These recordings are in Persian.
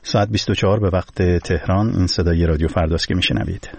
ساعت 24 به وقت تهران. این صدای رادیو فرداست که میشنوید.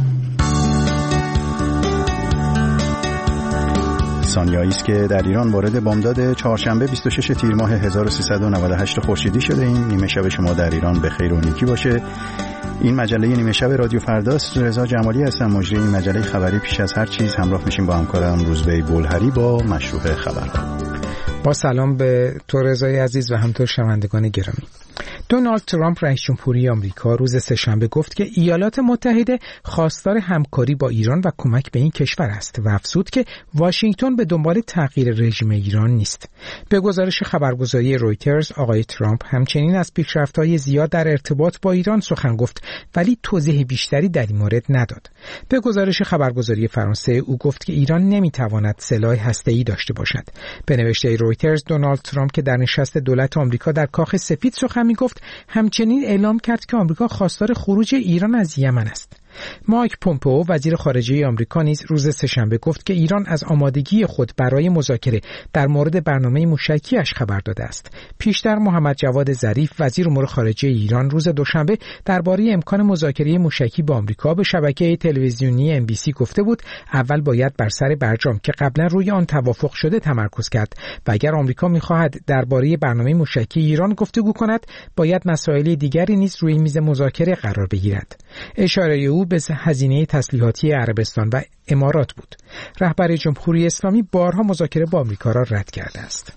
ثانیه‌ای است که در ایران وارد بامداد چهارشنبه 26 تیر ماه 1398 خورشیدی شده ایم. نیمه شب شما در ایران به خیر و نیکی باشه. این مجله نیمه شب رادیو فرداست. رضا جمالی هستم، مجری این مجله خبری. پیش از هر چیز همراه میشیم با همکارم روزبه بولهری با مشروع خبرها. با سلام به تو رضای عزیز و همطور شنوندگان گرامی. دونالد ترامپ رئیس جمهوری آمریکا روز سه‌شنبه گفت که ایالات متحده خواستار همکاری با ایران و کمک به این کشور است و افزود که واشنگتن به دنبال تغییر رژیم ایران نیست. به گزارش خبرگزاری رویترز، آقای ترامپ همچنین از پیشرفت‌های زیاد در ارتباط با ایران سخن گفت ولی توضیح بیشتری در این مورد نداد. به گزارش خبرگزاری فرانسه، او گفت که ایران نمی‌تواند سلاح هسته‌ای داشته باشد. به نوشته رویترز، دونالد ترامپ که در نشست دولت آمریکا در کاخ سفید سخن می‌گفت، همچنین اعلام کرد که آمریکا خواستار خروج ایران از یمن است. مایک پومپئو وزیر خارجه آمریکا نیز روز سه‌شنبه گفت که ایران از آمادگی خود برای مذاکره در مورد برنامه موشکی‌اش خبر داده است. پیشتر محمد جواد ظریف وزیر امور خارجه ایران روز دوشنبه درباره امکان مذاکره موشکی با آمریکا به شبکه تلویزیونی NBC گفته بود اول باید بر سر برجام که قبلا روی آن توافق شده تمرکز کرد و اگر آمریکا می‌خواهد درباره برنامه موشکی ایران گفتگو کند باید مسائل دیگری نیز روی میز مذاکره قرار بگیرد. اشاره او به هزینه تسلیحاتی عربستان و امارات بود. رهبر جمهوری اسلامی بارها مذاکره با آمریکا را رد کرده است.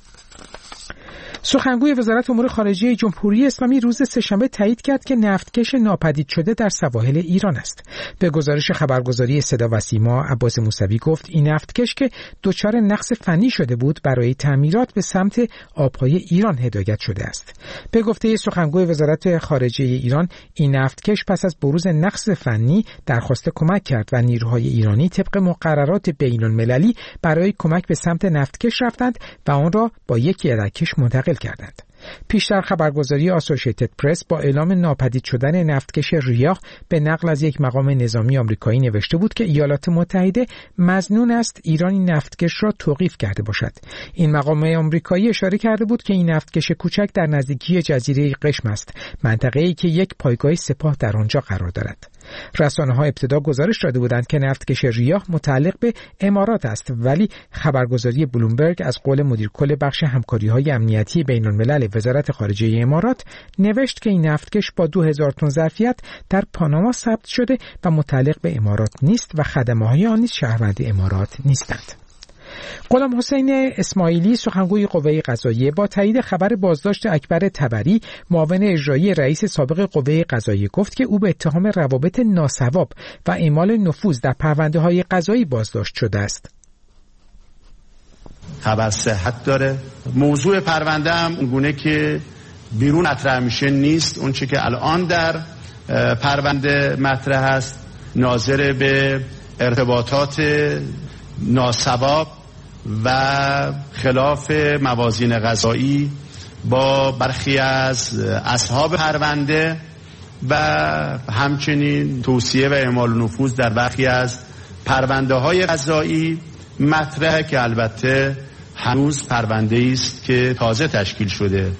سخنگوی وزارت امور خارجه جمهوری اسلامی روز سه‌شنبه تایید کرد که نفتکش ناپدید شده در سواحل ایران است. به گزارش خبرگزاری صدا و سیما، عباس موسوی گفت این نفتکش که دچار نقص فنی شده بود برای تعمیرات به سمت آبهای ایران هدایت شده است. به گفته سخنگوی وزارت خارجه ایران، این نفتکش پس از بروز نقص فنی درخواست کمک کرد و نیروهای ایرانی طبق مقررات بین‌المللی برای کمک به سمت نفتکش رفتند و آن را با یک یدک‌کش منتقل کردند. پیشتر خبرگزاری آسوشیتد پرس با اعلام ناپدید شدن نفتکش ریاح به نقل از یک مقام نظامی آمریکایی نوشته بود که ایالات متحده مظنون است ایران این نفتکش را توقیف کرده باشد. این مقام آمریکایی اشاره کرده بود که این نفتکش کوچک در نزدیکی جزیره قشم است، منطقه‌ای که یک پایگاه سپاه در آنجا قرار دارد. رسانه‌ها ابتدا گزارش داده بودند که نفتکش ریاح متعلق به امارات است، ولی خبرگزاری بلومبرگ از قول مدیر کل بخش همکاری‌های امنیتی بین‌الملل وزارت خارجه امارات نوشت که این نفتکش با 2000 تن ظرفیت در پاناما ثبت شده و متعلق به امارات نیست و خدمه‌های آن نیز شهروند امارات نیستند. غلام حسین اسماعیلی سخنگوی قوه قضاییه با تایید خبر بازداشت اکبر طبری معاون اجرایی رئیس سابق قوه قضاییه گفت که او به اتهام روابط ناصواب و اعمال نفوذ در پرونده‌های قضایی بازداشت شده است. خبر صحت داره. موضوع پرونده هم اونگونه که بیرون مطرح میشه نیست. اون چیزی که الان در پرونده مطرح است ناظر به ارتباطات ناصواب و خلاف موازین قضایی با برخی از اصحاب پرونده و همچنین توصیه و اعمال نفوذ در برخی از پرونده های قضایی مطرحه که البته هنوز پرونده است که تازه تشکیل شده.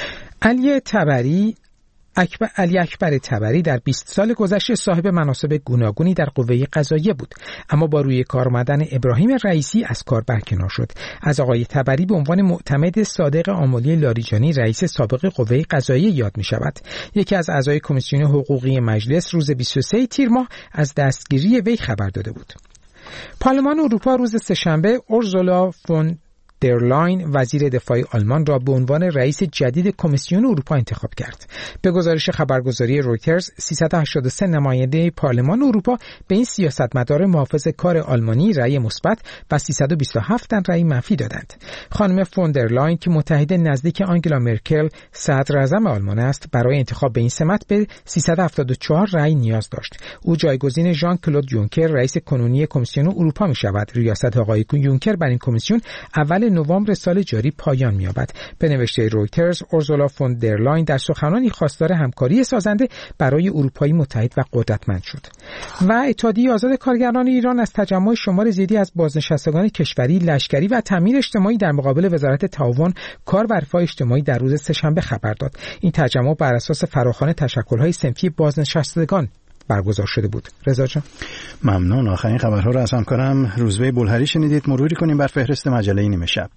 علی اکبر طبری در 20 سال گذشته صاحب مناصب گوناگونی در قوه قضاییه بود، اما با روی کار آمدن ابراهیم رئیسی از کار برکنار شد. از آقای طبری به عنوان معتمد صادق آملی لاریجانی رئیس سابق قوه قضاییه یاد می شود. یکی از اعضای کمیسیون حقوقی مجلس روز 23 تیر ماه از دستگیری وی خبر داده بود. پارلمان اروپا روز سه‌شنبه اورسولا فون در لاین وزیر دفاع آلمان را به عنوان رئیس جدید کمیسیون اروپا انتخاب کرد. به گزارش خبرگزاری رویترز، 383 نماینده پارلمان اروپا به این سیاستمدار محافظ کار آلمانی رأی مثبت و 327 تن رأی منفی دادند. خانم فون در لاین که متحد نزدیک آنگلا مرکل صدر اعظم آلمان است، برای انتخاب به این سمت به 374 رأی نیاز داشت. او جایگزین ژان کلود یونکر رئیس کنونی کمیسیون اروپا می شود. ریاست آقای یونکر بر این کمیسیون اول اول نوامبر سال جاری پایان می‌یابد. به نوشته رویترز، اورسولا فون در لاین در سخنرانی خواستار همکاری سازنده برای اروپای متحد و قدرتمند شد. و اتحادیه آزاد کارگران ایران از تجمع شمار زیادی از بازنشستگان کشوری، لشکری و تامین اجتماعی در مقابل وزارت تعاون، کار و رفاه اجتماعی در روز سه‌شنبه خبر داد. این تجمع بر اساس فراخوان تشکل‌های صنفی بازنشستگان برگزار شده بود. رضا جان ممنون. آخرین خبرها رو از همکارم روزبه بولهری شنیدید. مروری کنیم بر فهرست مجله نیمه شب.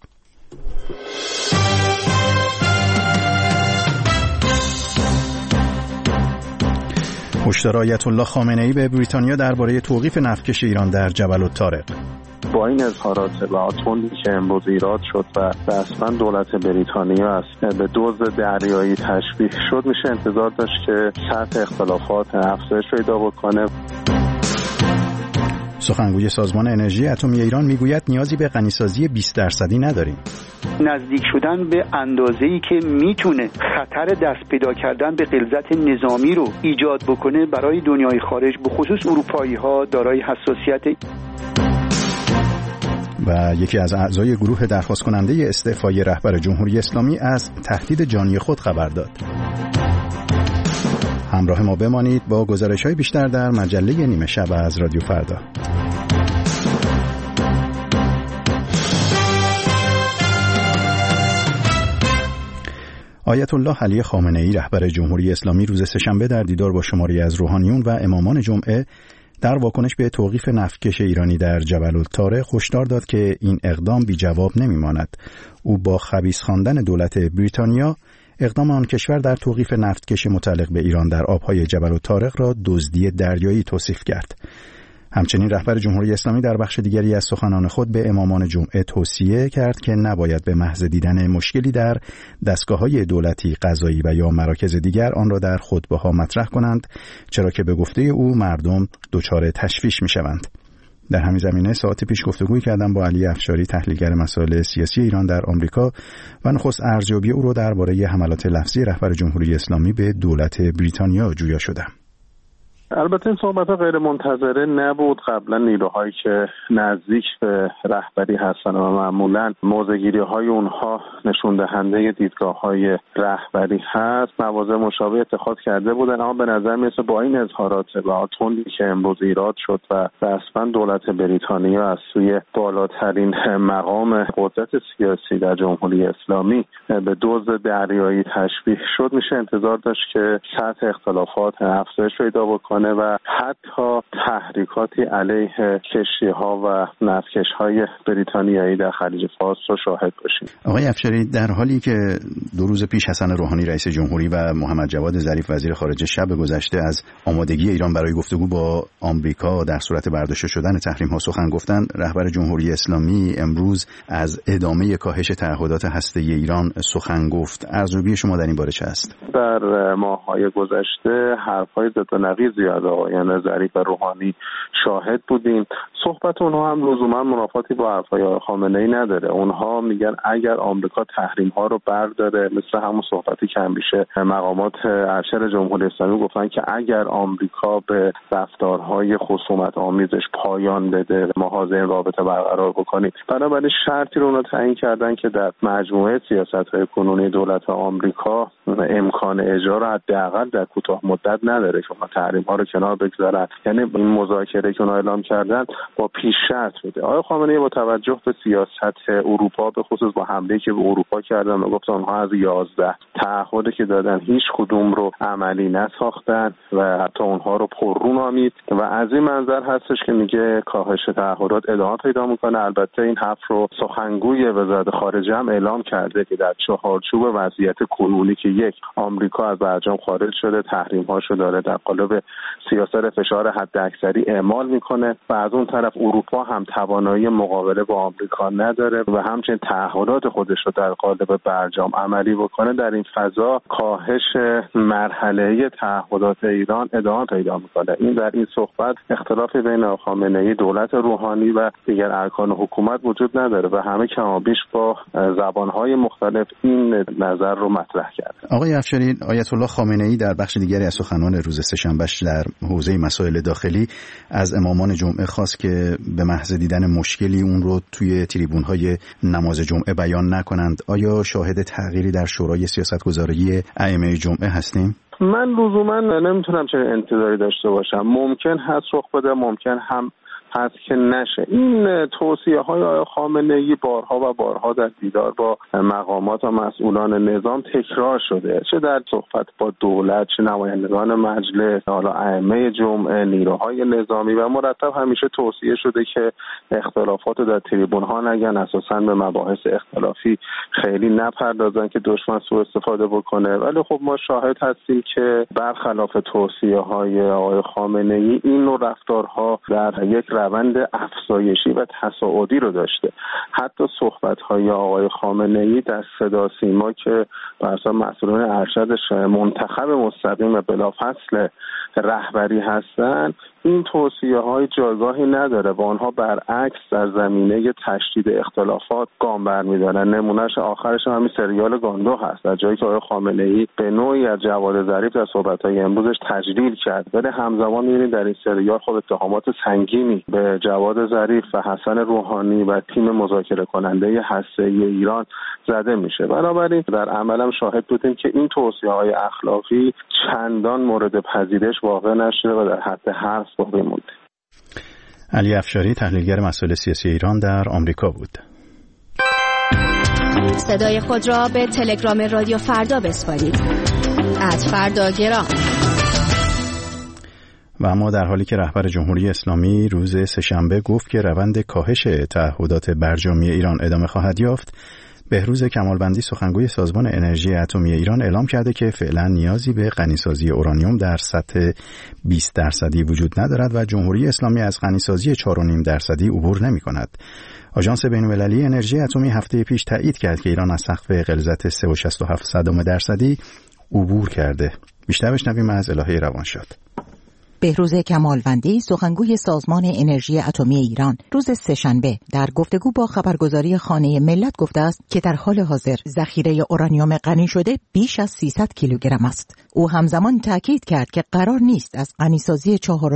هشدار آیت الله خامنه‌ای به بریتانیا درباره توقیف نفتکش ایران در جبل الطارق. با این اظهارات و آتونی که امروز ایراد شد و رسما دولت بریتانیا است به دزد دریایی تشبیه شد، میشه انتظار داشت که سطح اختلافات افزایش پیدا بکنه. سخنگوی سازمان انرژی اتمی ایران میگوید نیازی به غنیسازی 20% نداریم. نزدیک شدن به اندازه‌ای که میتونه خطر دست پیدا کردن به غلظت نظامی رو ایجاد بکنه برای دنیای خارج، به خصوص اروپایی‌ها دارای حساسیت. و یکی از اعضای گروه درخواست کننده استعفای رهبر جمهوری اسلامی از تهدید جانی خود خبر داد. همراه ما بمانید با گزارش‌های بیشتر در مجله نیمه شب از رادیو فردا. آیت الله علی خامنه‌ای رهبر جمهوری اسلامی روز سه‌شنبه در دیدار با شماری از روحانیون و امامان جمعه در واکنش به توقیف نفتکش ایرانی در جبل الطارق هشدار داد که این اقدام بی جواب نمی‌ماند. او با خبیث خواندن دولت بریتانیا اقدام آن کشور در توقیف نفتکش متعلق به ایران در آبهای جبل الطارق را دزدی دریایی توصیف کرد. همچنین رهبر جمهوری اسلامی در بخش دیگری از سخنان خود به امامان جمعه توصیه کرد که نباید به محض دیدن مشکلی در دستگاه‌های دولتی، قضایی و یا مراکز دیگر آن را در خطبه‌ها مطرح کنند، چرا که به گفته او مردم دچار تشویش می‌شوند. در همین زمینه ساعتی پیش گفتگویی کردم با علی افشاری، تحلیلگر مسائل سیاسی ایران در آمریکا و نخست ارزیابی او را درباره حملات لفظی رهبر جمهوری اسلامی به دولت بریتانیا جویا شدم. البته این صحبت‌ها غیر منتظره نبود. قبلا نیروهایی که نزدیک به رهبری هستن و معمولاً موضع‌گیری‌های اونها نشون دهنده دیدگاه‌های رهبری هست، مواضع مشابه اتخاذ کرده بودن، اما به نظر میاد با این اظهارات و آتونی که امروز ایراد شد و رسما دولت بریتانیا از سوی بالاترین مقام قدرت سیاسی در جمهوری اسلامی به دزد دریایی تشبیه شد، میشه انتظار داشت که سطح اختلافات افزایش پیدا بکنه و حتی تحریکاتی علیه کشتی‌ها و نفتکش‌های بریتانیایی در خلیج فارس رو شاهد باشیم. آقای افشاری، در حالی که 2 روز پیش حسن روحانی رئیس جمهوری و محمد جواد ظریف وزیر خارجه شب گذشته از آمادگی ایران برای گفتگو با آمریکا در صورت برداشته شدن تحریم‌ها سخن گفتند، رهبر جمهوری اسلامی امروز از ادامه کاهش تعهدات هسته‌ای ایران سخن گفت. ارزیابی شما در این باره چه است؟ در ماه‌های گذشته حرف‌های ضد و نقیضی از آقایان ظریف و روحانی شاهد بودیم. صحبت اونها هم لزوما منافاتی با حرفای خامنه‌ای نداره. اونها میگن اگر آمریکا تحریم‌ها رو برداره، مثل همون صحبتی که همیشه مقامات ارشد جمهوری اسلامی گفتن که اگر آمریکا به رفتارهای خصومت آمیزش پایان بده، ما حاضر این رابطه برقرار بکنیم. بنابراین شرطی رو اونها تعیین کردن که در مجموعه سیاست‌های کنونی دولت آمریکا امکان اجرا رو حداقل در کوتاه مدت نداره که اونها تحریم‌ها رو کنار بگذارن. یعنی این مذاکره که اونها اعلام کردن با پیش شرط بوده. آقای خامنه‌ای با توجه به سیاست اروپا، به خصوص با حمله‌ای که به اروپا کردن و گفتن اونها از 11 تعهدی که دادن هیچ کدوم رو عملی نساختن و حتی اونها رو پررو نامید و از این منظر هستش که میگه کاهش تعهدات ادامه پیدا میکنه. البته این حرف رو سخنگوی وزارت خارجه هم اعلام کرده که در چهارچوب وضعیت کنونی که یک، آمریکا از برجام خارج شده، تحریم‌هاشو داره در قالب سیاست فشار حداکثری اعمال میکنه و از اون طرف اروپا هم توانایی مقابله با آمریکا نداره و همچنین تعهدات خودش رو در قالب برجام عملی بکنه. در این فضا کاهش مرحله تعهدات ایران ادامه پیدا میکنه. این در این صحبت اختلافی بین خامنه‌ای، دولت روحانی و دیگر ارکان حکومت وجود نداره و همه کمابیش با زبانهای مختلف این نظر رو مطرح کرده. آقای افشاری، آیت الله خامنه‌ای در بخش دیگری از سخنان روز سه‌شنبه در حوزه مسائل داخلی از امامان جمعه خواست که به محض دیدن مشکلی اون رو توی تریبون‌های نماز جمعه بیان نکنند. آیا شاهد تغییری در شورای سیاستگذاری ائمه جمعه هستیم؟ من لزوما نمیتونم چه انتظاری داشته باشم. ممکن هست رخ بده، ممکن هم هست که نشه. این توصیه‌های آقای خامنه‌ای بارها در دیدار با مقامات و مسئولان نظام تکرار شده، چه در صحبت با دولت، چه نمایندگان مجلس، حالا ائمه جمعه، نیروهای نظامی، و مرتب همیشه توصیه شده که اختلافات رو در تریبون‌ها نگن، اساساً به مباحث اختلافی خیلی نپردازن که دشمن سوء استفاده بکنه. ولی خب ما شاهد هستیم که برخلاف توصیه‌های آقای خامنه‌ای این نوع رفتارها در یک روند افزایشی و تصاعدی رو داشته. حتی صحبت‌های آقای خامنه‌ای در صدا سیما که بر اساس مسئولان ارشدش منتخب مستقیم بلافاصله رهبری هستند، این توصیه‌های جایگاهی نداره و آنها برعکس در زمینه تشدید اختلافات گام برمی‌دارن. نمونهش آخرش همین سریال گاندو هست، در جایی که آقای خامنه‌ای به نوعی از جواد ظریف در صحبت‌های امروزش تجلیل کرد، ولی همزمان می‌بینید در این سریال خب اتهامات سنگینی به جواد ظریف و حسن روحانی و تیم مذاکره کننده هسته‌ای ایران زده میشه. بنابراین در عملم شاهد بودیم که این توصیه‌های اخلاقی چندان مورد پذیرش واقع نشده و در حد حرف باقی مونده. علی افشاری، تحلیلگر مسائل سیاسی ایران، در آمریکا بود. صدای خود را به تلگرام رادیو فردا بسپارید. @فرداگرام. و اما در حالی که رهبر جمهوری اسلامی روز سه‌شنبه گفت که روند کاهش تعهدات برجامی ایران ادامه خواهد یافت، بهروز کمالوندی سخنگوی سازمان انرژی اتمی ایران اعلام کرده که فعلا نیازی به غنیسازی اورانیوم در سطح 20% وجود ندارد و جمهوری اسلامی از غنیسازی 4.5% عبور نمی‌کند. آژانس بین‌المللی انرژی اتمی هفته پیش تایید کرد که ایران از سقف غلظت 3.67% عبور کرده. بیشتر بشنویم از الهه روانشاد. بهروز کمالوندی سخنگوی سازمان انرژی اتمی ایران روز سه‌شنبه در گفتگو با خبرگزاری خانه ملت گفته است که در حال حاضر ذخیره اورانیوم غنی شده بیش از 300 کیلوگرم است. او همزمان تاکید کرد که قرار نیست از غنیسازی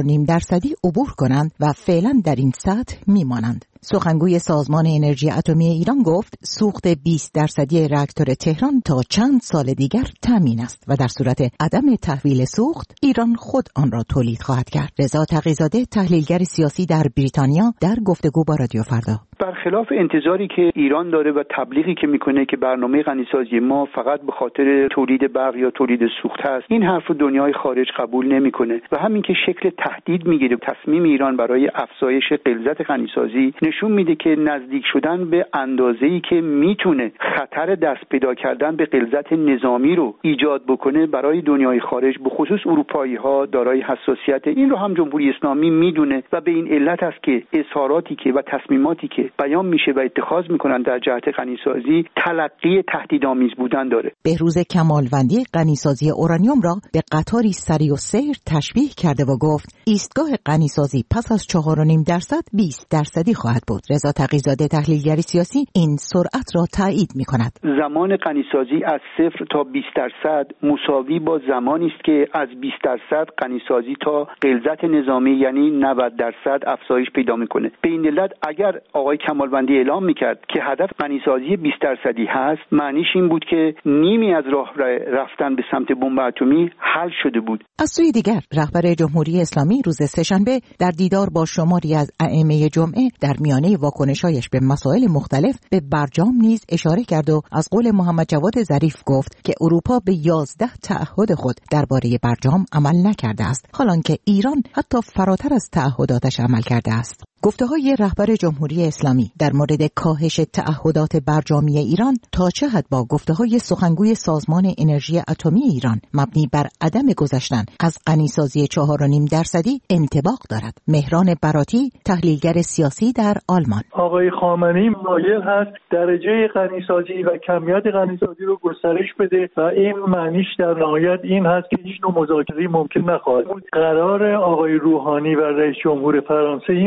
4.5% عبور کنند و فعلا در این سطح میمانند. سخنگوی سازمان انرژی اتمی ایران گفت سوخت 20% راکتور تهران تا چند سال دیگر تامین است و در صورت عدم تحویل سوخت ایران خود آن را تولید خواهد کرد. رضا تقی‌زاده، تحلیلگر سیاسی در بریتانیا، در گفتگو با رادیو فردا: برخلاف انتظاری که ایران داره و تبلیغی که میکنه که برنامه غنیسازی ما فقط به خاطر تولید برق یا تولید سوخت هست، این حرف رو دنیای خارج قبول نمیکنه و همین که شکل تهدید میگیره. تصمیم ایران برای افزایش غلظت غنیسازی نشون میده که نزدیک شدن به اندازه‌ای که میتونه خطر دست پیدا کردن به غلظت نظامی رو ایجاد بکنه برای دنیای خارج، به خصوص اروپایی‌ها، دارای حساسیت. این رو هم جمهوری اسلامی میدونه و به این علت است که اظهاراتی که و تصمیماتی که بیان میشه و اتخاذ میکنن در جهت غنیسازی تلقی تهدیدآمیز بودن داره. بهروز کمالوندی غنیسازی اورانیوم را به قطاری سری و سیر تشبیه کرده و گفت ایستگاه غنیسازی پس از 4.5% 20% خواهد بود. رضا تقی‌زاده، تحلیلگر سیاسی، این سرعت را تایید میکند. زمان غنیسازی از 0 تا 20% مساوی با زمانی است که از 20% غنیسازی تا غلظت نظامی یعنی 90% افزایش پیدا میکنه. به این علت اگر آقای کمالوندی اعلام میکرد که هدف غنیسازی 20% هست، معنیش این بود که نیمی از راه رفتن به سمت بمب اتمی حل شده بود. از سوی دیگر رهبر جمهوری اسلامی روز سه‌شنبه در دیدار با شماری از ائمه جمعه در میانه واکنش‌هایش به مسائل مختلف به برجام نیز اشاره کرد و از قول محمد جواد ظریف گفت که اروپا به 11 تعهد خود درباره برجام عمل نکرده است، حالانکه ایران حتی فراتر از تعهداتش عمل کرده است. گفته‌های رهبر جمهوری اسلامی در مورد کاهش تعهدات برجامی ایران تا چه حد با گفته‌های سخنگوی سازمان انرژی اتمی ایران مبنی بر عدم گذشتن از غنیسازی 4.5% انطباق دارد؟ مهران براتی، تحلیلگر سیاسی در آلمان: آقای خامنه‌ای مایل هست درجه غنیسازی و کمیت غنیسازی رو گسترش بده و این معنیش در نهایت این هست که هیچ نوع مذاکره‌ای ممکن نخواهد بود. قرار آقای روحانی و رئیس جمهور فرانسه این بود که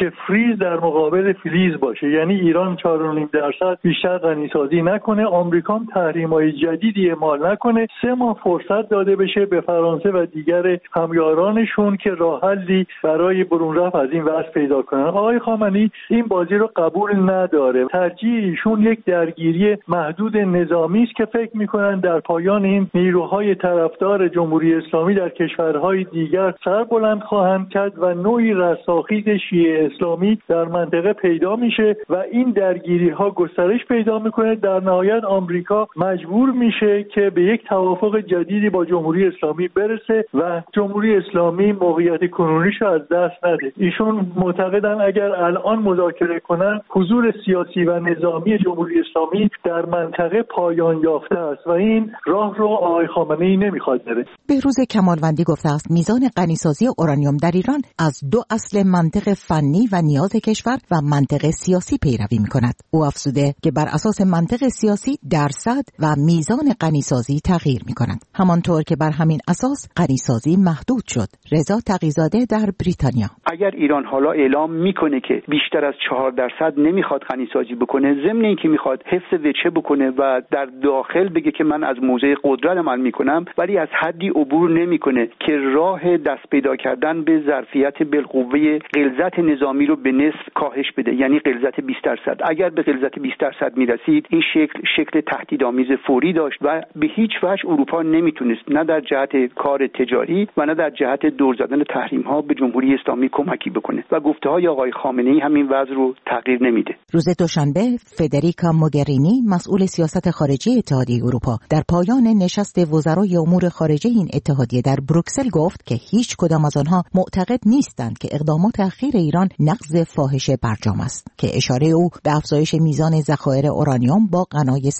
که فریز در مقابل فلیز باشه، یعنی ایران 4.5% بیشتر غنیسازی نکنه، آمریکا هم تحریم‌های جدیدی اعمال نکنه، 3 ماه فرصت داده بشه به فرانسه و دیگر همیارانشون که راه حلی برای برون رفت از این وضع پیدا کنن. آقای خامنه‌ای این بازی رو قبول نداره. ترجیح ایشون یک درگیری محدود نظامی است که فکر می‌کنن در پایان این نیروهای طرفدار جمهوری اسلامی در کشورهای دیگر سر بلند خواهند کرد و نوعی رستاخیز شیعه اسلامی در منطقه پیدا میشه و این درگیری‌ها گسترش پیدا میکنه. در نهایت آمریکا مجبور میشه که به یک توافق جدیدی با جمهوری اسلامی برسه و جمهوری اسلامی موقعیت کنونیش از دست نده. ایشون معتقدن اگر الان مذاکره کنن حضور سیاسی و نظامی جمهوری اسلامی در منطقه پایان یافته است و این راه رو آقای خامنه‌ای نمیخواد بره. بهروز کمالوندی گفته است میزان غنیسازی اورانیوم در ایران از 2 اصل منطق فنی و نیاز کشور و منطق سیاسی پیروی میکند. او افزوده که بر اساس منطق سیاسی درصد و میزان غنیسازی تغییر میکند، همانطور که بر همین اساس غنیسازی محدود شد. رضا تقی‌زاده در بریتانیا: اگر ایران حالا اعلام میکنه که بیشتر از 4% نمیخواد غنیسازی بکنه، ضمن اینکه میخواد حفظ وجه بکنه و در داخل بگه که من از موضع قدرت عمل میکنم، ولی از حدی عبور نمیکنه که راه دست پیدا کردن به ظرفیت بالقوه غلظت نظامی رو به نصف کاهش بده، یعنی غلظت 20%. اگر به غلظت 20% میرسید این شکل تهدیدآمیز فوری داشت و به هیچ وجه اروپا نمیتونست نه در جهت کار تجاری و نه در جهت دور زدن تحریم ها به جمهوری اسلامی کمکی بکنه و گفته های آقای خامنه‌ای همین وضع رو تغییر نمیده. روز دوشنبه فدریکا موگرینی مسئول سیاست خارجی اتحادیه اروپا در پایان نشست وزرای امور خارجه این اتحادیه در بروکسل گفت که هیچ کدام از آنها معتقد نیستند که اقدامات اخیر ایران نقض فاحش برجام است، که اشاره او به افزایش میزان ذخایر اورانیوم با غنای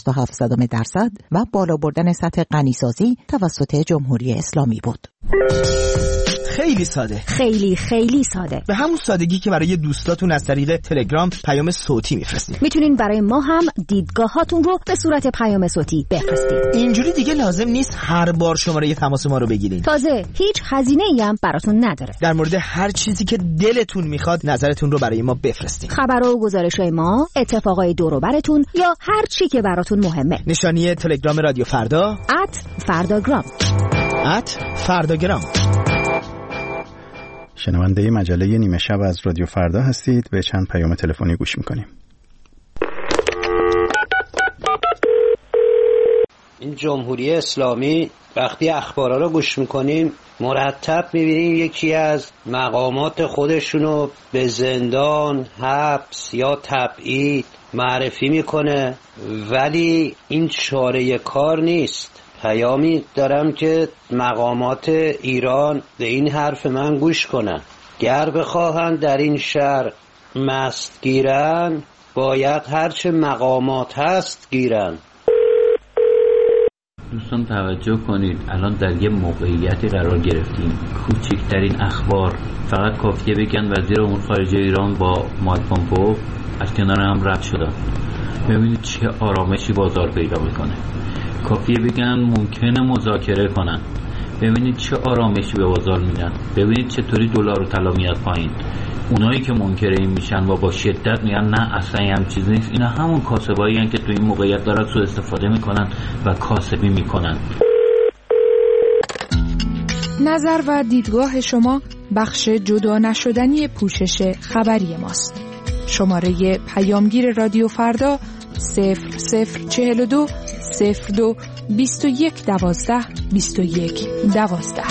3.67% و بالا بردن سطح غنیسازی توسط جمهوری اسلامی بود. خیلی ساده، خیلی ساده، به همون سادگی که برای دوستاتون از طریق تلگرام پیام صوتی میفرستین. میتونین برای ما هم دیدگاهاتون رو به صورت پیام صوتی بفرستید. اینجوری دیگه لازم نیست هر بار شماره تماس ما رو بگیرین. تازه هیچ هزینه‌ای هم براتون نداره. در مورد هر چیزی که دلتون میخواد نظرتون رو برای ما بفرستین. خبرها و گزارش‌های ما، اتفاقای دور و براتون یا هر چی که براتون مهمه. نشانی تلگرام رادیو فردا @فرداگرام @فرداگرام. شنونده مجله نیمه شب از رادیو فردا هستید. به چند پیام تلفنی گوش میکنیم. این جمهوری اسلامی وقتی اخبارا رو گوش میکنیم مرتب میبینیم یکی از مقامات خودشونو به زندان، حبس یا تبعید معرفی میکنه، ولی این چاره کار نیست. پیامی دارم که مقامات ایران به این حرف من گوش کنن. گر بخواهند در این شهر مست گیرن، باید هرچه مقامات هست گیرن. دوستان توجه کنید، الان در یه موقعیتی قرار گرفتیم. کوچکترین اخبار فقط کافیه بگن وزیر امور خارجه ایران با مایک پومپئو از کنار هم رد شدن. ببینید چه آرامشی بازار پیدا میکنه. کافیه بگن ممکنه مذاکره کنن. ببینید چه آرامشی به بازار میدن. ببینید چطوری دلار و طلا میاد پایین. اونایی که منکر این میشن و با شدت میگن نه اصلا هم چیز نیست، اینا همون کاسبایی هستن که تو این موقعیت دارن سوء استفاده میکنن و کاسبی میکنن. نظر و دیدگاه شما بخش جدا نشدنی پوشش خبری ماست. شماره پیامگیر رادیو فردا 0042 02 21 12 21 12.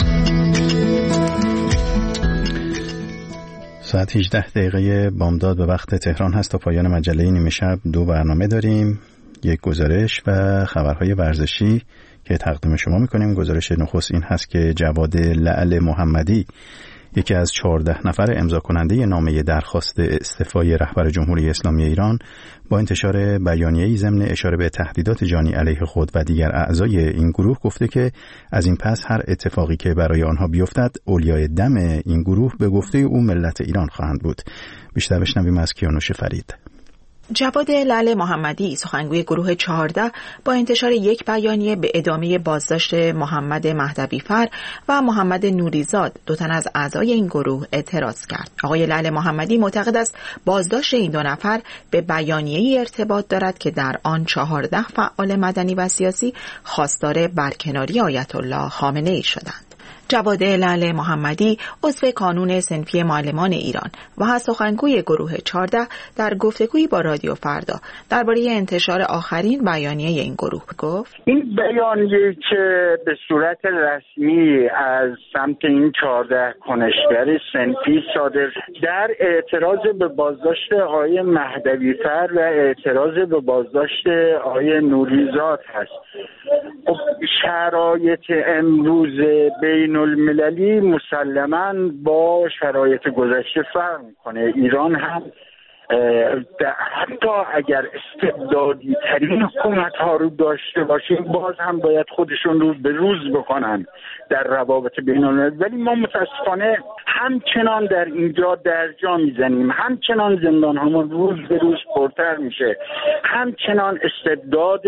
ساعت 18 دقیقه بامداد به وقت تهران هست. تا پایان مجله نیمه شب 2 برنامه داریم، یک گزارش و خبرهای ورزشی که تقدیم شما میکنیم. گزارش نخست این هست که جواد لعل محمدی، یکی از 14 نفر امضا کننده نامه درخواست استعفای رهبر جمهوری اسلامی ایران، با انتشار بیانیه‌ای ضمن اشاره به تهدیدات جانی علیه خود و دیگر اعضای این گروه گفته که از این پس هر اتفاقی که برای آنها بیفتد اولیای دم این گروه به گفته او ملت ایران خواهند بود. بیشتر بشنویم از کیانوش فرید. جواد لعل محمدی سخنگوی گروه 14 با انتشار یک بیانیه به ادامه بازداشت محمد مهدوی‌فر و محمد نوریزاد، دو تن از اعضای این گروه، اعتراض کرد. آقای لعل محمدی معتقد است بازداشت این دو نفر به بیانیه‌ای ارتباط دارد که در آن 14 فعال مدنی و سیاسی خواستار برکناری آیت الله خامنه‌ای شدند. جواد لعل محمدی عضو کانون صنفی معلمان ایران و سخنگوی گروه 14 در گفتگویی با رادیو فردا درباره انتشار آخرین بیانیه این گروه گفت: این بیانیه که به صورت رسمی از سمت این 14 کنشگر صنفی صادر در اعتراض به بازداشت آقای مهدوی‌فر و اعتراض به بازداشت آقای نوریزاد هست. شرایط امروز بین المللی مسلماً با شرایط گذشته فرق میکنه. ایران هم حتی اگر استبدادی ترین حکومت ها رو داشته باشیم باز هم باید خودشون رو به روز بکنن در روابط بین المللی، ولی ما متاسفانه همچنان در اینجا درجا میزنیم، همچنان زندان همون روز به روز پرتر میشه، همچنان استبداد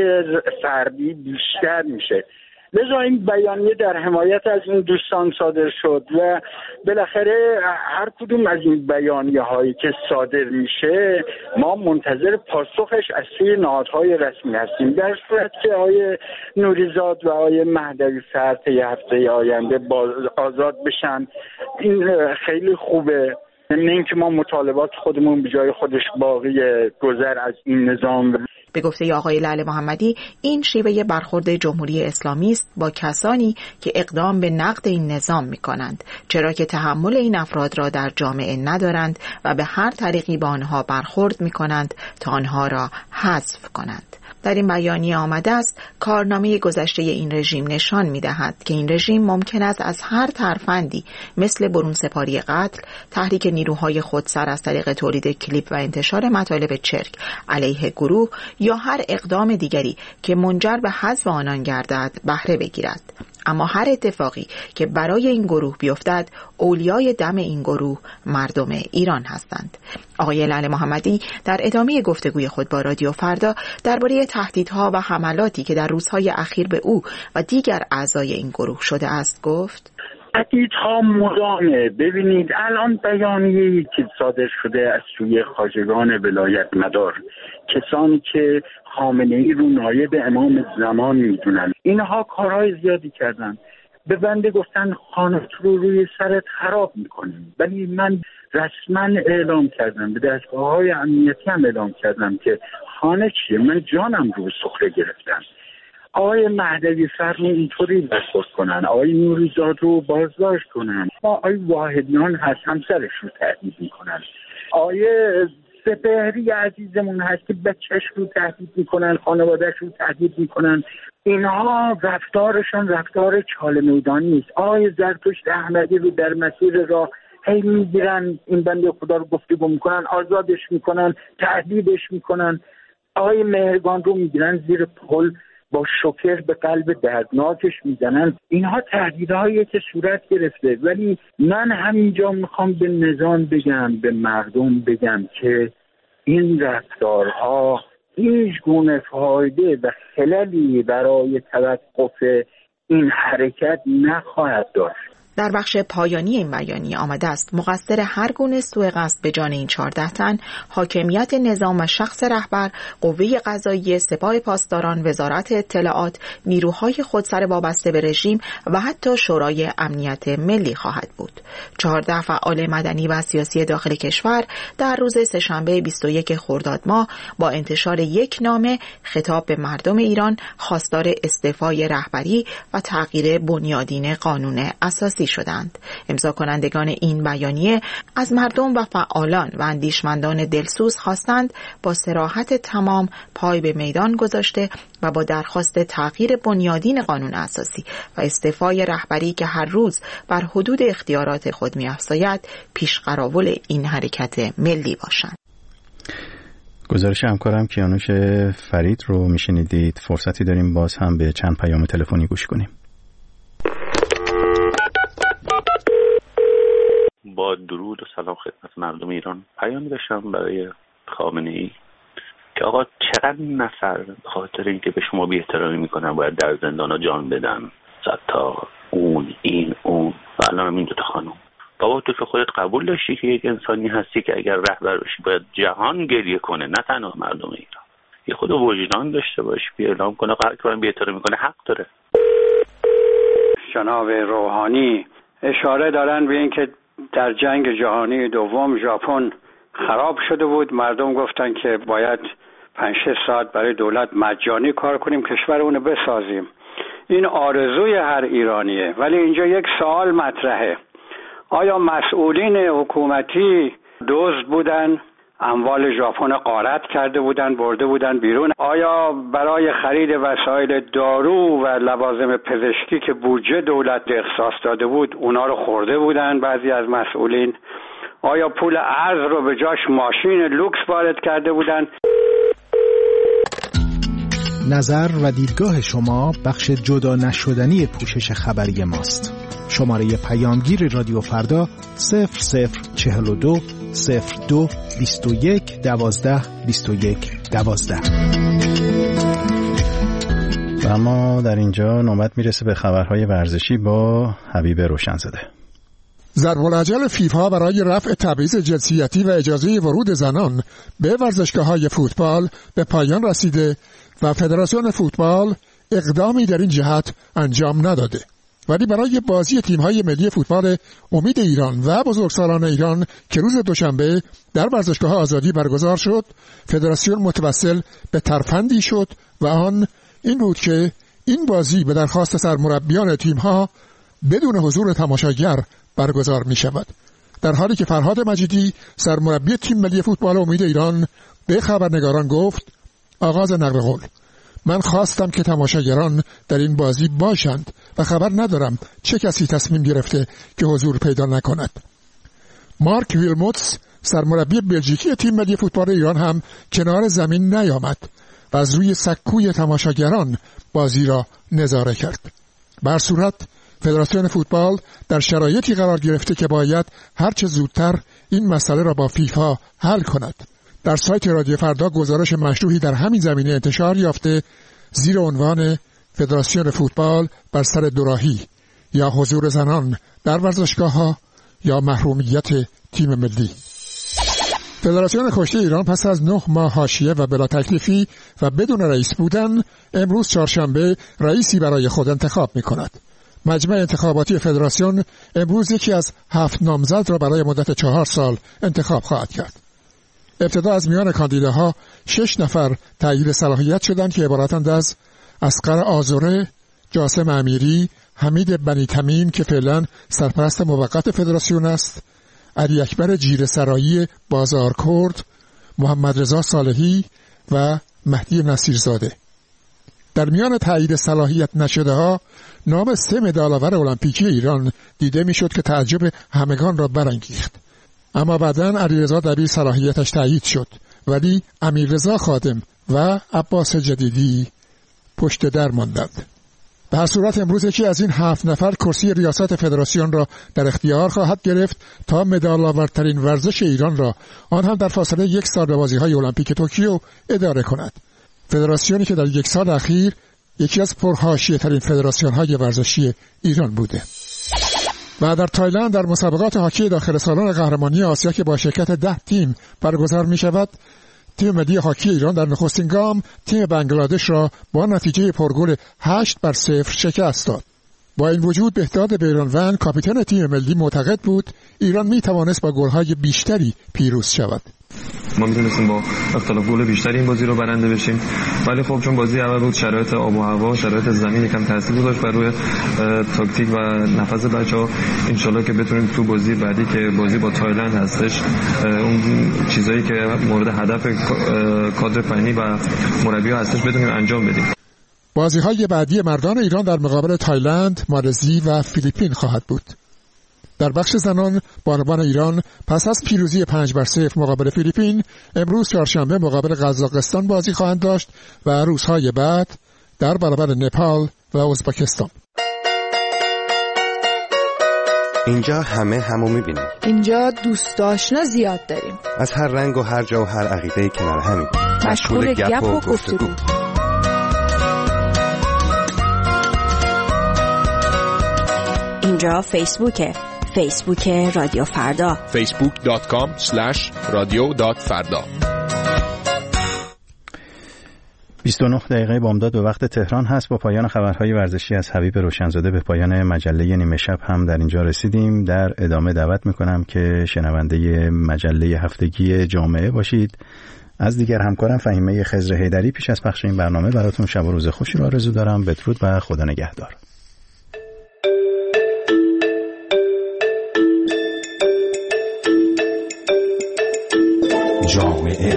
فردی بیشتر میشه. لذا این بیانیه در حمایت از این دوستان صادر شد و بالاخره هر کدوم از این بیانیه هایی که صادر میشه ما منتظر پاسخش از سوی نهادهای رسمی هستیم. در صورت که آقای نوریزاد و آقای مهدوی‌فر طی هفته آینده آزاد بشن این خیلی خوبه. این که ما مطالبات خودمون به جای خودش باقی گذر از این نظام. به گفته آقای لعل محمدی این شیوه برخورد جمهوری اسلامی است با کسانی که اقدام به نقد این نظام می‌کنند، چرا که تحمل این افراد را در جامعه ندارند و به هر طریقی با آنها برخورد می‌کنند تا آنها را حذف کنند. در این بیانیه آمده است کارنامه گذشته این رژیم نشان می‌دهد که این رژیم ممکن است از هر ترفندی مثل برونسپاری قتل، تحریک نیروهای خودسر از طریق تولید کلیپ و انتشار مطالب چرک علیه گروه یا هر اقدام دیگری که منجر به حذف آنان گردد بهره بگیرد. اما هر اتفاقی که برای این گروه بیفتد اولیای دم این گروه مردم ایران هستند. آقای لعل محمدی در ادامه گفتگوی خود با رادیو فردا درباره تهدیدها و حملاتی که در روزهای اخیر به او و دیگر اعضای این گروه شده است گفت: تهدیدها مدامه. ببینید الان بیانیه‌ای که صادر شده از سوی خواجگان ولایت مدار، کسانی که خامنه‌ای رو نایب امام زمان میدونن، اینها کارهای زیادی کردن. به بنده گفتن خانه رو روی سرت خراب میکنیم، ولی من رسما اعلام کردم، به دستگاه‌های امنیتی هم اعلام کردم که خانه چیه، من جانم رو سخره گرفتم. آقای مهدوی‌فر رو اینطوری برخورد کنن، آقای نوریزاد رو بازداشت کنن، آقای واحدیان هست همسرش رو تهدید میکنن، آقای سپهری عزیزمون هست که بچهش رو تهدید میکنن، خانوادهش رو تهدید میکنن. اینها رفتارشان رفتار چاله میدانی است. آقای زرتشت احمدی رو در مسیر راه هی میگیرن، این بنده خدا رو گفتگو میکنن، آزادش میکنن، تهدیدش میکنن. آقای مهرگان رو میگیرن زیر پل با شوکر به قلب دردناکش میزنن. اینها تهدیدهایی که صورت گرفته، ولی من همینجا میخوام به نظام بگم، به مردم بگم که این رفتارها هیچ گونه فایده و خللی برای توقف این حرکت نخواهد داشت. در بخش پایانی این بیانیه آمده است مقصر هر گونه سوء قصد به جان این 14 تن حاکمیت نظام و شخص رهبر، قوه قضاییه، سپاه پاسداران، وزارت اطلاعات، نیروهای خودسر وابسته به رژیم و حتی شورای امنیت ملی خواهد بود. 14 فعال مدنی و سیاسی داخل کشور در روز سه‌شنبه 21 خرداد ماه با انتشار یک نامه خطاب به مردم ایران خواستار استعفای رهبری و تغییر بنیادین قانون اساسی شدند. امضا کنندگان این بیانیه از مردم و فعالان و اندیشمندان دلسوز خواستند با صراحت تمام پای به میدان گذاشته و با درخواست تغییر بنیادین قانون اساسی و استعفای رهبری که هر روز بر حدود اختیارات خود می‌افزاید پیشقراول این حرکت ملی باشند. گزارش همکارم کیانوش فرید رو میشنیدید. فرصتی داریم باز هم به چند پیام تلفنی گوش کنیم. با درود و سلام خدمت مردم ایران. پیامی داشتم برای خامنه‌ای که آقا چقدر نفر به خاطر اینکه به شما بی احترامی میکنن باید در زندانا جان بدن، ستار، اون، این، اون و الان هم این دوتا خانم. بابا تو که خودت قبول داشتی که یک انسانی هستی که اگر رهبر باشی باید جهان گریه کنه، نه تنها مردم ایران. یه خود وجدان داشته باشی، بیا اعلام کنه هر کی من بی احترامی میکنه حق داره. جناب روحانی اشاره دارن به اینکه در جنگ جهانی دوم ژاپن خراب شده بود، مردم گفتن که باید 5-6 ساعت برای دولت مجانی کار کنیم کشورمون رو بسازیم. این آرزوی هر ایرانیه، ولی اینجا یک سوال مطرحه: آیا مسئولین حکومتی دزد بودن، اموال ژاپن غارت کرده بودن، برده بودن بیرون؟ آیا برای خرید وسایل دارو و لوازم پزشکی که بودجه دولت اختصاص داده بود اونا رو خورده بودن بعضی از مسئولین؟ آیا پول ارز رو به جاش ماشین لوکس وارد کرده بودن؟ نظر و دیدگاه شما بخش جدا نشدنی پوشش خبری ماست. شماره پیامگیر رادیو فردا 0042 02 21 12 21 12. و اما در اینجا نوبت میرسه به خبرهای ورزشی با حبیب روشنزاده. ضرب‌الاجل فیفا برای رفع تبعیض جنسیتی و اجازه ورود زنان به ورزشگاه‌های فوتبال به پایان رسیده و فدراسیون فوتبال اقدامی در این جهت انجام نداده. ولی برای بازی تیم‌های ملی فوتبال امید ایران و بزرگسالان ایران که روز دوشنبه در ورزشگاه آزادی برگزار شد، فدراسیون متوسل به ترفندی شد و آن این بود که این بازی به درخواست سرمربیان تیم‌ها بدون حضور تماشاگر برگزار می شود. در حالی که فرهاد مجیدی سرمربی تیم ملی فوتبال امید ایران به خبرنگاران گفت: آغاز نقل قول، من خواستم که تماشاگران در این بازی باشند و خبر ندارم چه کسی تصمیم گرفته که حضور پیدا نکند. مارک ویلموتس سرمربی بلژیکی تیم ملی فوتبال ایران هم کنار زمین نیامد و از روی سکوی تماشاگران بازی را نظاره کرد. بر صورت فدراسیون فوتبال در شرایطی قرار گرفته که باید هرچه زودتر این مسئله را با فیفا حل کند. در سایت رادیو فردا گزارش مشروحی در همین زمینه انتشار یافته زیر عنوان فدراسیون فوتبال بر سر دوراهی، یا حضور زنان در ورزشگاه‌ها یا محرومیت تیم ملی. فدراسیون کشتی ایران پس از 9 ماه حاشیه و بلا تکلیفی و بدون رئیس بودن، امروز چهارشنبه رئیسی برای خود انتخاب می‌کند. مجمع انتخاباتی فدراسیون امروز یکی از 7 نامزد را برای مدت 4 سال انتخاب خواهد کرد. ابتدا از میان کاندیداها 6 نفر تایید صلاحیت شدند که عبارتند از اصغر آذره، جاسم امیری، حمید بنی تمیم که فعلا سرپرست موقت فدراسیون است، علی اکبر جیره سرایی بازار کرد، محمد رضا صالحی و مهدی نصیرزاده. در میان تایید صلاحیت نشده ها نام 3 مدال‌آور المپیکی ایران دیده میشد که تعجب همگان را برانگیخت. اما بعداً علیرضا دبیر صلاحیتش تایید شد، ولی امیررضا خادم و عباس جدیدی پشت در ماندند. به هر صورت امروز یکی از این 7 نفر کرسی ریاست فدراسیون را در اختیار خواهد گرفت تا مدال‌آورترین ورزش ایران را، آن هم در فاصله 1 سال به بازی‌های المپیک توکیو اداره کند. فدراسیونی که در 1 سال اخیر یکی از پرحاشیه‌ترین فدراسیون‌های ورزشی ایران بوده. و در تایلند در مسابقات هاکی داخل سالن قهرمانی آسیا که با شرکت 10 تیم برگزار می شود، تیم ملی هاکی ایران در نخستین گام تیم بنگلادش را با نتیجه پرگل 8-0 شکست داد. با این وجود بهداد بیرانوند کاپیتان تیم ملی معتقد بود ایران می توانست با گل‌های بیشتری پیروز شود. ما میتونستیم با اختلاف گل بیشتری این بازی رو برنده بشیم، ولی خب چون بازی اول بود شرایط آب و هوا، شرایط زمین یکم تاثیر گذاشت بر روی تاکتیک و نفس بچه‌ها. ان شاءالله که بتونیم تو بازی بعدی که بازی با تایلند هستش اون چیزایی که مورد هدف کادر فنی و مربی‌ها هستش بتونیم انجام بدیم. بازی‌های بعدی مردان ایران در مقابل تایلند، مالزی و فیلیپین خواهد بود. در بخش زنان بانوان ایران پس از پیروزی 5-0 مقابل فیلیپین امروز چهارشنبه مقابل قزاقستان بازی خواهند داشت و روزهای بعد در برابر نپال و ازبکستان. اینجا همو میبینیم. اینجا دوست آشنا زیاد داریم. از هر رنگ و هر جا و هر عقیده‌ای کنار همیم. مشغول گپ و گفتگو. اینجا فیسبوک رادیو فردا، facebook.com/radio.farda. 29 دقیقه بامداد به وقت تهران هست. با پایان خبرهای ورزشی از حبیب روشنزاده به پایان مجله نیمه شب هم در اینجا رسیدیم. در ادامه دعوت میکنم که شنونده مجله هفتگی جامعه باشید. از دیگر همکارم فهیمه خضر حیدری پیش از پخش این برنامه براتون شب و روز خوشی رو آرزو دارم. بدرود و خدا نگهدار. جامعه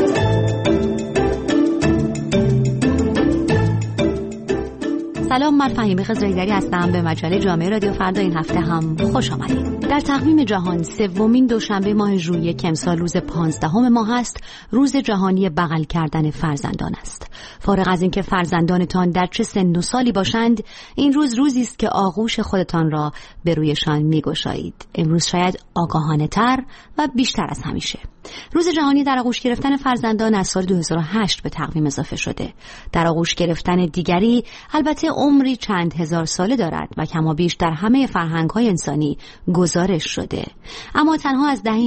سلام، من فهیمه خضر حیدری هستم. به مجله جامعه رادیو فردا این هفته هم خوش آمدید. در تقویم جهان سومین دوشنبه ماه ژوئیه که امسال روز 15 ماه است، روز جهانی بغل کردن فرزندان است. فارغ از اینکه فرزندانتان در چه سن و سالی باشند، این روز روزی است که آغوش خودتان را به رویشان می‌گشایید. امروز شاید آگاهانه‌تر و بیشتر از همیشه. روز جهانی در آغوش گرفتن فرزندان از سال 2008 به تقویم اضافه شده. در آغوش گرفتن دیگری البته عمری چند هزار ساله دارد و کمابیش در همه فرهنگ‌های انسانی گزارش شده. اما تنها از دهه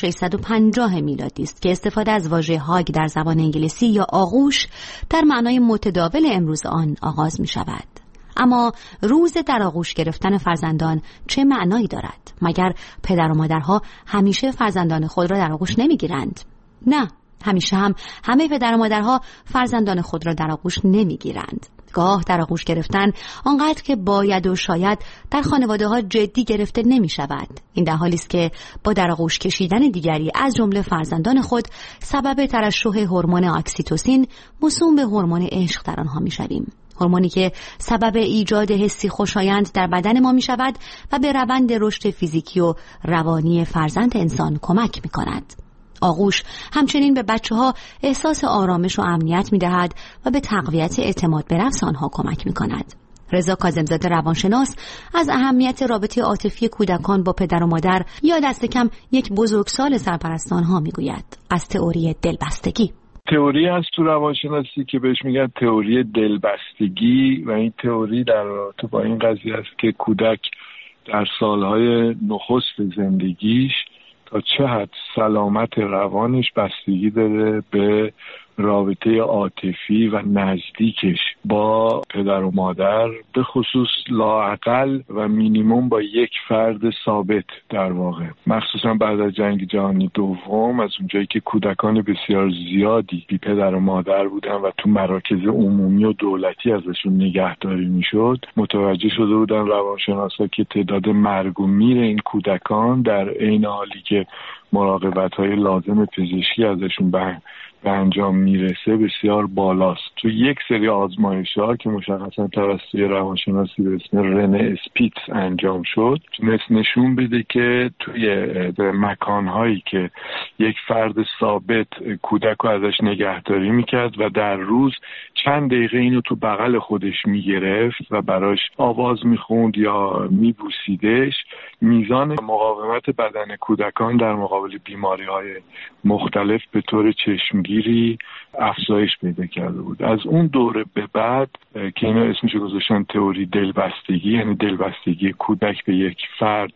1650 میلادی است که استفاده از واژه هاگ در زبان انگلیسی یا آغوش در معنای متداول امروز آن آغاز می شود. اما روز در آغوش گرفتن فرزندان چه معنایی دارد؟ مگر پدر و مادرها همیشه فرزندان خود را در آغوش نمیگیرند؟ نه، همیشه هم همه پدر و مادرها فرزندان خود را در آغوش نمیگیرند. گاه در آغوش گرفتن آنقدر که باید و شاید در خانواده ها جدی گرفته نمی شود. این در حالی است که با در آغوش کشیدن دیگری از جمله فرزندان خود سبب ترشح هورمون اکسیتوسین موسوم به هورمون عشق در آنها می شویم. هورمونی که سبب ایجاد حسی خوشایند در بدن ما می شود و به روند رشد فیزیکی و روانی فرزند انسان کمک می کند. آغوش همچنین به بچه‌ها احساس آرامش و امنیت می‌دهد و به تقویت اعتماد به نفس آنها کمک می‌کند. رضا کاظم‌زاده روانشناس از اهمیت رابطه عاطفی کودکان با پدر و مادر یا دست کم یک بزرگسال سرپرست آنها می‌گوید. از تئوری دلبستگی. تئوری از تو روانشناسی که بهش میگن تئوری دلبستگی و این تئوری در رابطه با این قضیه است که کودک در سالهای نخست زندگیش تا چه حد سلامت روانش بستگی داره به رابطه عاطفی و نزدیکش با پدر و مادر، به خصوص لااقل و مینیمم با یک فرد ثابت در واقع. مخصوصا بعد از جنگ جهانی دوم، از اونجایی که کودکان بسیار زیادی بی پدر و مادر بودن و تو مراکز عمومی و دولتی ازشون نگهداری میشد، متوجه شده بودن روانشناسا که تعداد مرگ و میر این کودکان در عین حالی که مراقبت‌های لازم پزشکی ازشون به انجام میرسه بسیار بالاست. تو یک سری آزمایش‌ها که مشخصا توسط روانشناسی به اسم رنه اسپیتز انجام شد، تونست نشون بده که توی مکان‌هایی که یک فرد ثابت کودک رو ازش نگهداری میکرد و در روز چند دقیقه اینو تو بغل خودش میگرفت و براش آواز میخوند یا میبوسیدش، میزان مقاومت بدن کودکان در مقابل بیماری‌های مختلف به طور چشمگیری افزایش پیدا کرده بود. از اون دوره به بعد که اینا اسمش گذاشتن تئوری دلبستگی، یعنی دلبستگی کودک به یک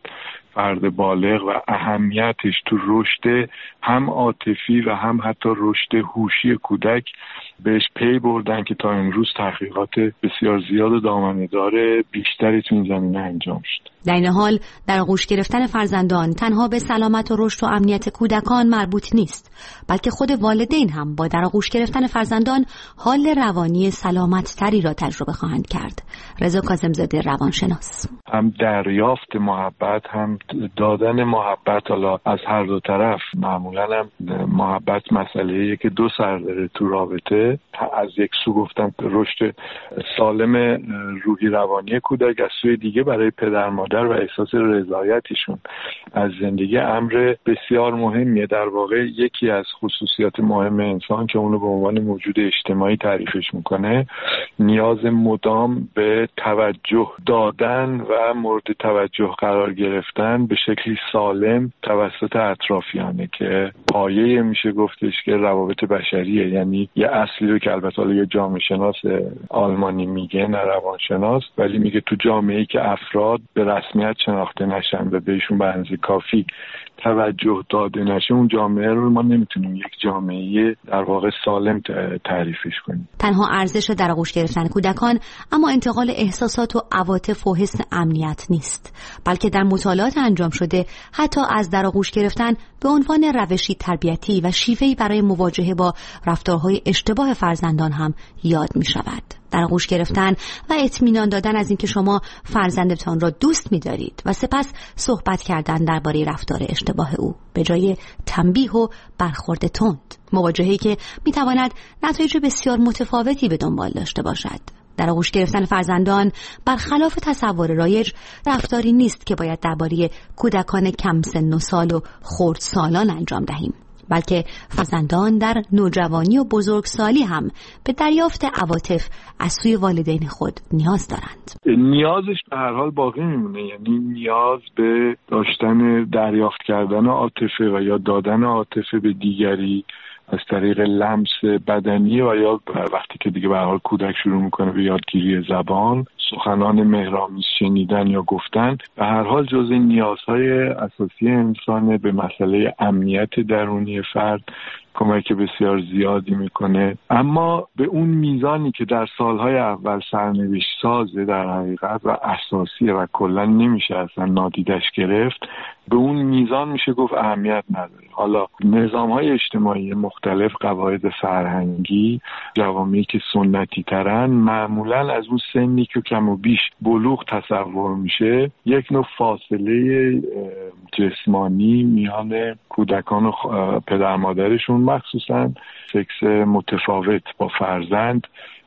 فرد بالغ و اهمیتش تو رشد هم عاطفی و هم حتی رشد هوشی کودک، بهش پی بردن که تا امروز تحقیقات بسیار زیاد و دامنه‌دار بیشتری تو این زمینه انجام شد. در این حال در آغوش گرفتن فرزندان تنها به سلامت و رشد و امنیت کودکان مربوط نیست، بلکه خود والدین هم با در آغوش گرفتن فرزندان حال روانی سلامت تری را تجربه خواهند کرد. رضا کاظم‌زاده روانشناس. هم دریافت محبت، هم دادن محبت، حالا از هر دو طرف. معمولا هم محبت مسئله‌ایه که دو سر داره تو رابطه. از یک سو گفتم رشد سالم روحی روانی کودک، از سوی دیگه برای پدر مادر و احساس رضایتشون از زندگی امر بسیار مهمیه. در واقع یکی از خصوصیات مهم انسان که اونو به عنوان موجود اجتماعی تعریفش میکنه، نیاز مدام به توجه دادن و مورد توجه قرار گرفتن به شکلی سالم توسط اطرافیانه که پایه میشه گفتش که روابط بشریه، یعنی یه اصلی رو که البته حالا یه جامعه شناس آلمانی میگه نه روانشناس، ولی میگه تو جامعه‌ای که افراد به رسمیت شناخته نشن و بهشون به اندازه کافی توجه داده نشه، اون جامعه رو ما نمیتونیم یک جامعه در واقع سالم تعریفش کنیم. تنها ارزش در آغوش گرفتن کودکان اما انتقال احساسات و عواطف و حس امنیت نیست، بلکه در مطالعات انجام شده حتی از در آغوش گرفتن به عنوان روشی تربیتی و شیوهی برای مواجهه با رفتارهای اشتباه فرزندان هم یاد می شود. در آغوش گرفتن و اطمینان دادن از اینکه شما فرزندتان را دوست می‌دارید و سپس صحبت کردن درباره رفتار اشتباه او به جای تنبیه و برخورد تند، مواجهه‌ای که می‌تواند نتایج بسیار متفاوتی به دنبال داشته باشد. در آغوش گرفتن فرزندان برخلاف تصور رایج رفتاری نیست که باید درباره کودکان کم سن و سال و خردسالان انجام دهیم، بلکه فرزندان در نوجوانی و بزرگسالی هم به دریافت عواطف از سوی والدین خود نیاز دارند. نیازش به هر حال باقی میمونه، یعنی نیاز به داشتن دریافت کردن عاطفه و یا دادن عاطفه به دیگری از طریق لمس بدنی و یا وقتی که دیگه به هر حال کودک شروع میکنه به یادگیری زبان، سخنان مهرآمیز شنیدن یا گفتن، به هر حال جزء نیازهای اساسی انسانه. به مسئله امنیت درونی فرد کمک بسیار زیادی میکنه، اما به اون میزانی که در سالهای اول سرنوشت سازه در حقیقت و اساسیه و کلا نمیشه اصلا نادیدش گرفت، به اون میزان میشه گفت اهمیت نداره. حالا نظامهای اجتماعی مختلف، قواعد فرهنگی، جوامعی که سنتی ترن، معمولا از اون سنی که کم و بیش بلوغ تصور میشه یک نوع فاصله جسمانی میان کودکان و پدر مادرشون، مخصوصا سکس متفاوت با فرزند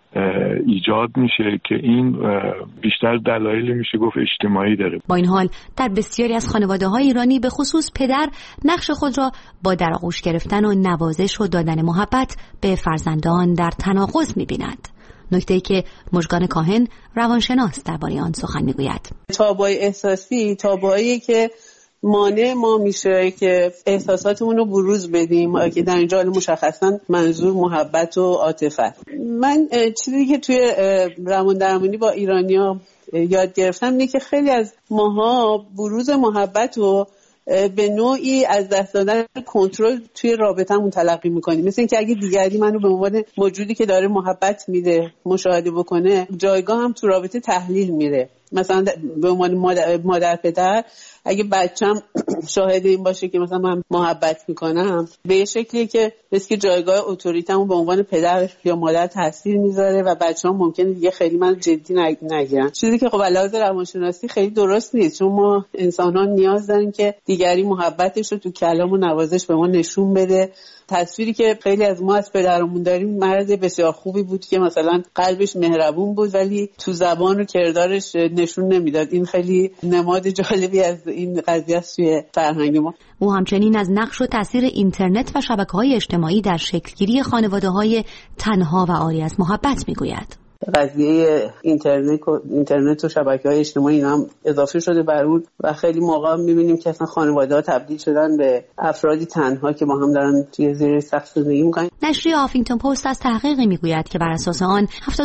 ایجاد میشه که این بیشتر دلایل میشه گفت اجتماعی داره. با این حال در بسیاری از خانواده‌های ایرانی به خصوص پدر نقش خود را با در آغوش گرفتن و نوازش و دادن محبت به فرزندان در تناقض می‌بیند. نکته‌ای که مژگان کاهن روانشناس درباره آن سخن می‌گوید. تابوهای احساسی تابوهایی که مانع ما میشه که احساساتمون رو بروز بدیم، که در اینجا مشخصا منظور محبت و عاطفه. من چیزی که توی روان درمانی با ایرانیا یاد گرفتم اینه که خیلی از ماها بروز محبت رو به نوعی از دست دادن کنترل توی رابطمون تلقی میکنیم، مثل اینکه اگه دیگری منو به عنوان موجودی که داره محبت میده مشاهده بکنه، جایگاه هم تو رابطه تحلیل میره. مثلا به عنوان مادر پدر اگه بچم شاهد این باشه که مثلا من محبت میکنم، به یه شکلیه که مثل که جایگاه اتوریتمو به عنوان پدر یا مادر تاثیر میذاره و بچه‌ها ممکنه دیگه خیلی من جدی نگیرن، چیزی که خب علاوه روانشناسی خیلی درست نیست، چون ما انسان‌ها نیاز داریم که دیگری محبتش رو تو کلام و نوازش به ما نشون بده. تصویری که خیلی از ما از پدرمون داریم، مرد بسیار خوبی بود که مثلا قلبش مهربون بود ولی تو زبان و کردارش نشون نمیداد. این خیلی نماد جالبی از این قضیه است توی فرهنگ ما. او همچنین از نقش و تاثیر اینترنت و شبکه‌های اجتماعی در شکلگیری خانواده‌های تنها و عاری از محبت میگوید. قضیه اینترنت و شبکه‌های اجتماعی اینا هم اضافه شده بر اون و خیلی موقع می‌بینیم که اصلا خانواده‌ها تبدیل شدن به افرادی تنها که با هم دارن توی زیر سقف زندگی می‌کنن. نشریه هافینگتون پست از تحقیقی می‌گوید که بر اساس آن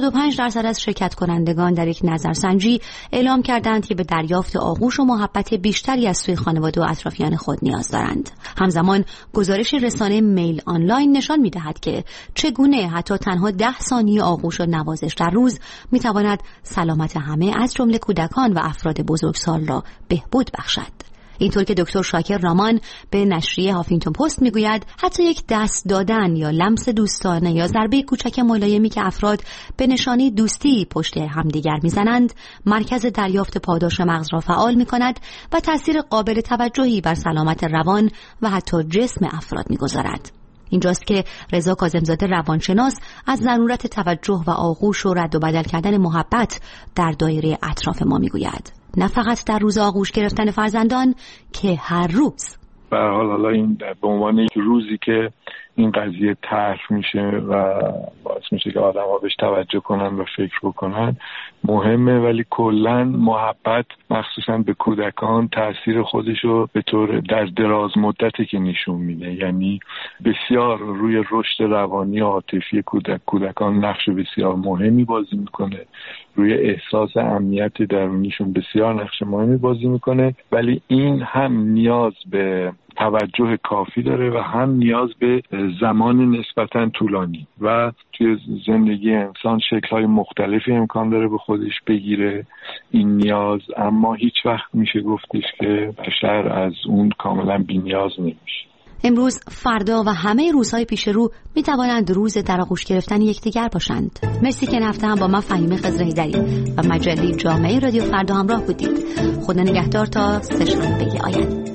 75% از شرکت کنندگان در یک نظرسنجی اعلام کردند که به دریافت آغوش و محبت بیشتری از سوی خانواده و اطرافیان خود نیاز دارند. همزمان گزارش رسانه میل آنلاین نشان می‌دهد که چگونه حتی تنها 10 ثانیه آغوش و نوازش در روز میتواند سلامت همه از جمله کودکان و افراد بزرگسال را بهبود بخشد. اینطور که دکتر شاکر رامان به نشریه هافینگتون پست میگوید حتی یک دست دادن یا لمس دوستانه یا ضربه کوچک ملایمی که افراد به نشانه دوستی پشت همدیگر میزنند مرکز دریافت پاداش مغز را فعال میکند و تاثیر قابل توجهی بر سلامت روان و حتی جسم افراد میگذارد. اینجاست که رضا کاظم‌زاده روانشناس از ضرورت توجه و آغوش و رد و بدل کردن محبت در دایره اطراف ما میگوید، نه فقط در روز آغوش گرفتن فرزندان که هر روز. به هر حال این به عنوان یک روزی که این قضیه طرح میشه و باعث میشه که آدم ها بهش توجه کنن و فکر بکنن مهمه. ولی کلا محبت مخصوصا به کودکان تاثیر خودشو به طور در دراز مدتی که نشون میده، یعنی بسیار روی رشد روانی و عاطفی کودکان نقش بسیار مهمی بازی میکنه، روی احساس امنیت درونیشون بسیار نقش مهمی بازی میکنه. ولی این هم نیاز به توجه کافی داره و هم نیاز به زمان نسبتاً طولانی و توی زندگی انسان شکل‌های مختلفی امکان داره به خودش بگیره این نیاز، اما هیچ وقت میشه گفتش که بشر از اون کاملاً بی‌نیاز نمیشه. امروز، فردا و همه روزهای پیش رو می توانند روز در آغوش گرفتن یکدیگر باشند. مرسی که این هفته هم با من فهیمه خضرحیدری و مجله جامعه رادیو فردا همراه بودید. خدا نگهدار تا سه‌شنبه آینده.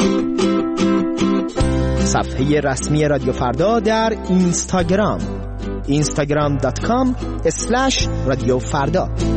صفحه رسمی رادیو فردا در اینستاگرام instagram.com/رادیو فردا